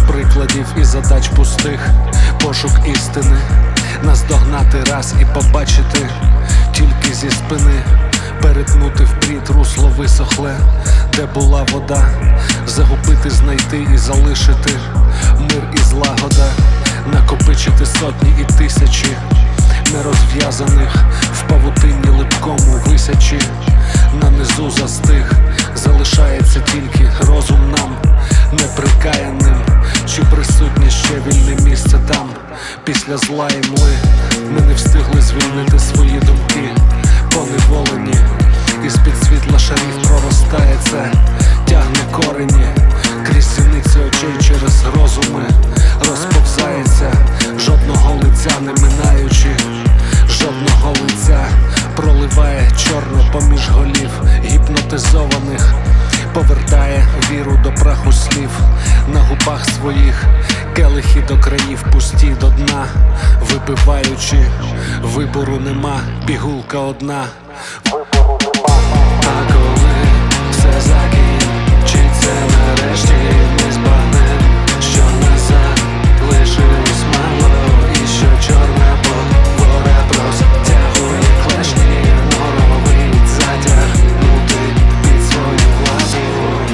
прикладів і задач пустих, пошук істини, наздогнати раз і побачити тільки зі спини, перетнути впрід русло висохле, де була вода, загубити, знайти і залишити мир і злагода, накопичити сотні і тисячі нерозв'язаних в павутинні липкому висячі. На низу застиг, залишається тільки розум нам неприкаяним. Чи присутнє ще вільне місце там? Після зла і мли ми не встигли звільнити свої думки поневолені. Із-під світла шарів проростає це, тягне корені, крізь сіниці очей через розуми розповзається, жодного лиця не минаючи, жодного лиця проливає чорно поміж голів гіпнотизованих, повертає віру до праху слів, на губах своїх келихи до країв пусті до дна, випиваючи, вибору нема, пігулка одна. А коли все закінчиться нарешті, ми збагнем, що нас залишилось мало, і що чорна потвора простягує клешні, норовить затягнути під свою владу.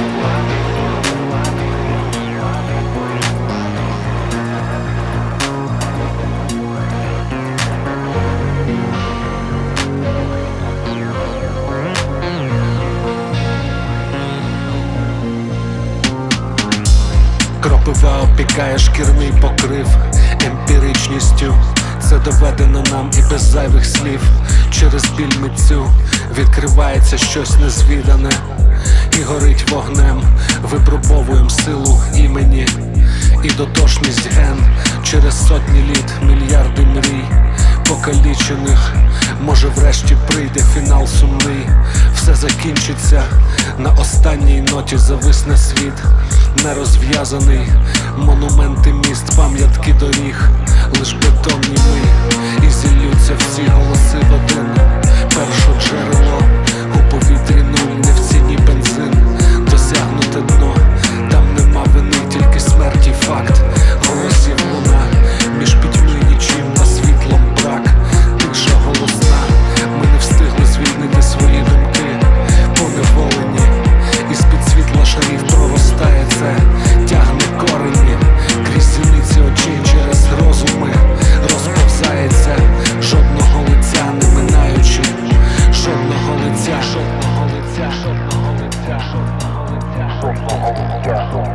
Кропива опікає шкірний покрив емпіричністю. Це доведено нам і без зайвих слів. Через біль митцю відкривається щось незвідане і горить вогнем. Випробовуєм силу імені і дотошність ген. Через сотні літ, мільярди мрій покалічених. Може врешті прийде фінал сумний. Все закінчиться, на останній ноті зависне світ нерозв'язаний. Монументи міст, пам'ятки доріг, лиш бетонні ми, і зіллються всі голоси в один. Перше джерело у повітрі нуль, не в ціні бензин, досягнуте дно, там нема вини, тільки смерті факт. Голосів луна, між пітьми нічим та світлом брак. Тиша голосна, ми не встигли звільнити свої думки поневолені. Із-під світла шарів проростає це, тягне корені, крізь зіниці очей через розуми розповзається, жодного лиця не минаючи, жодного лиця, жодного лиця, жодного лиця, жодного лиця, жодного лиця.